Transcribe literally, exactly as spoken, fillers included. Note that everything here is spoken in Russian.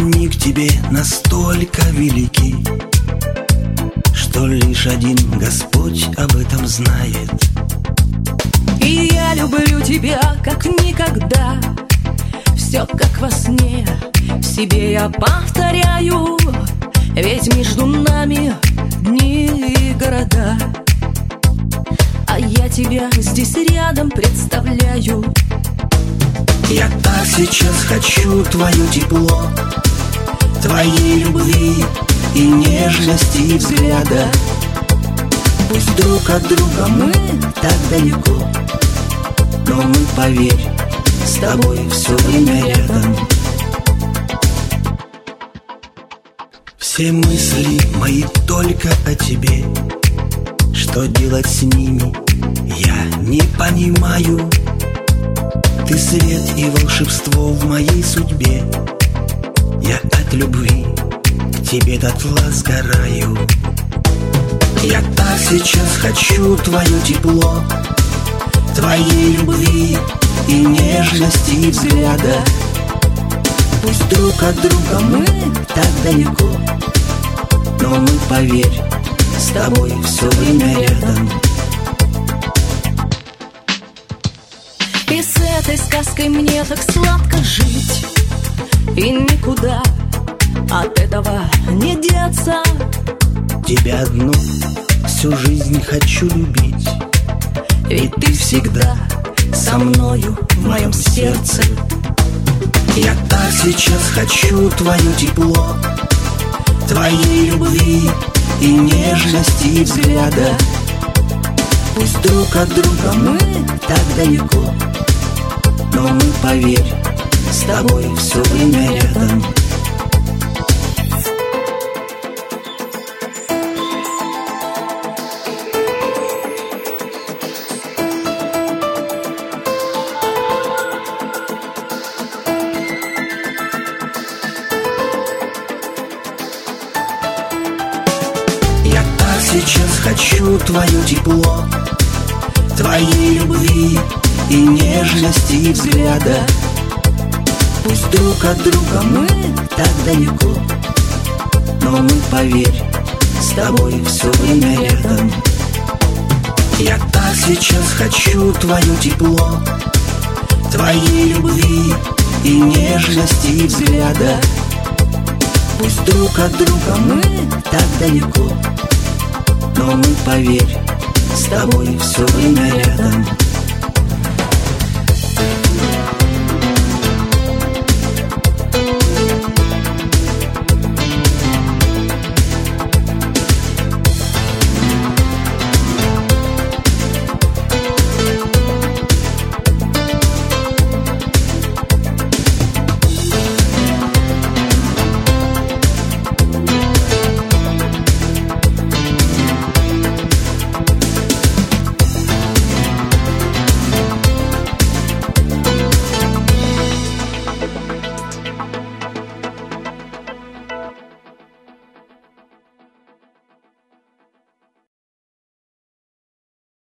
Они к тебе настолько велики, что лишь один Господь об этом знает. И я люблю тебя как никогда. Все как во сне, себе я повторяю. Ведь между нами дни и города, а я тебя здесь рядом представляю. Я так сейчас хочу твое тепло, твоей любви и нежности и взгляда. Пусть друг от друга мы так далеко, но мы, поверь, с тобой все время рядом. Все мысли мои только о тебе. Что делать с ними, я не понимаю. Ты свет и волшебство в моей судьбе. Я от любви к тебе дотла сгораю. Я так сейчас хочу твое тепло, твоей любви и нежности и взгляда. Пусть друг от друга мы так далеко, но мы, поверь, с тобой все время рядом. И с этой сказкой мне так сладко жить, и никуда от этого не деться. Тебя одну всю жизнь хочу любить, ведь ты всегда со мною в моем сердце. Я так сейчас хочу твое тепло, твоей любви и нежности и взгляда. Пусть друг от друга мы так далеко, но мы, поверь, с тобой все время рядом. Сейчас хочу твое тепло, твоей любви и нежности и взгляда. Пусть друг от друга мы так далеко, но мы, поверь, с тобой все время рядом. Я так сейчас хочу твое тепло, твоей любви и нежности и взгляда. Пусть друг от друга мы так далеко, но мы, поверь, с тобой все время рядом.